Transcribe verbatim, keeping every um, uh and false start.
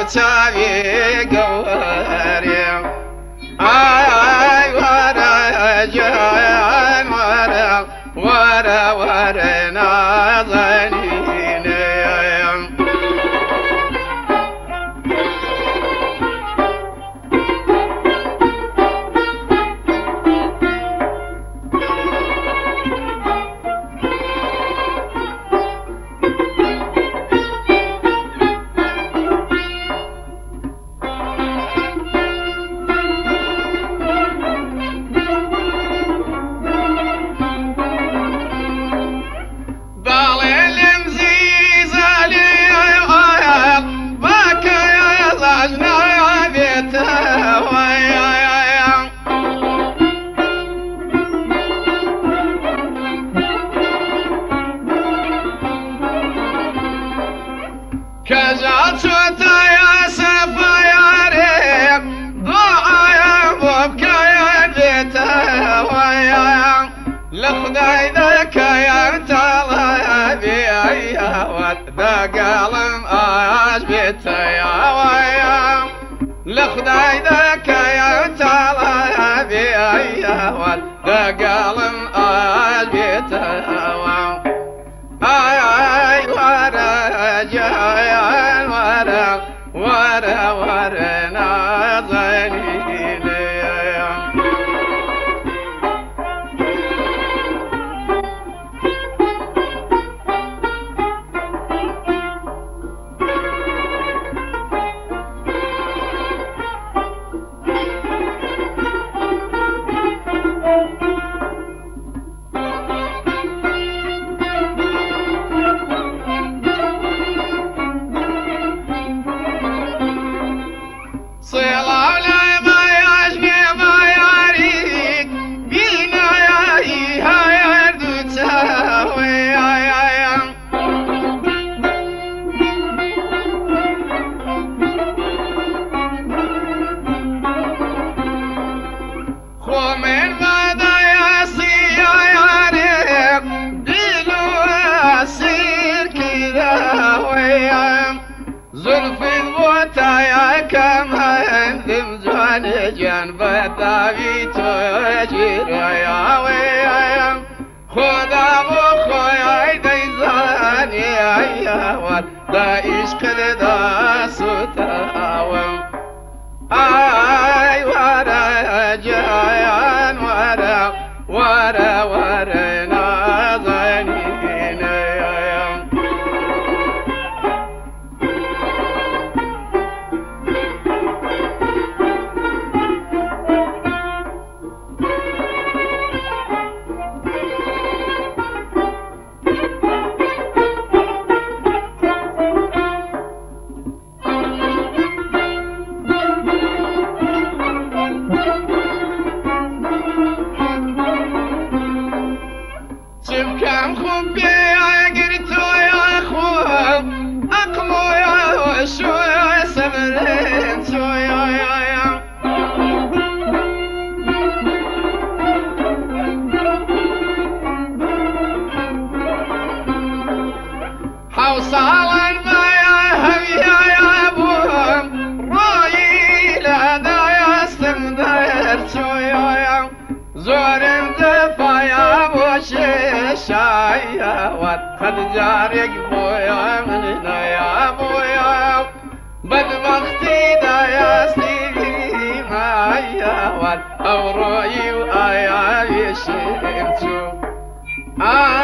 تابي قوري آي ورا جان ورا ورا ورا نازنين كجات يا سفا يا ريق ضاع يا بوبكا يا بيتا ويا لخداي ذاك يا طلبي يا ود ذا قلم اش بيتا يا ويا لخداي ذاك يا طلبي يا ود ذا قلم اش بيتا اي اي ورا جايان ورا ورا ورا نازنين زلف الموتى يا كمان ذمزان جنب الطبي تجير يا ويا خذ مخي ديزان يا ود دايش كذا ستاوم اي ورا جايان ورا ورا ورا نازنين كم خب يا قرتو يا خوب اقمو يا وشو يا سمرين شو يا يا يا حوصالا يا هم يا يا ابوهم رايي لهذا يا سمدر شو يا يا زورم دفا يا شايا وخد جارك بويا مننا يا بويا بدبختي دا يا سيدي معايا ود أوروي وآيا يشيمتو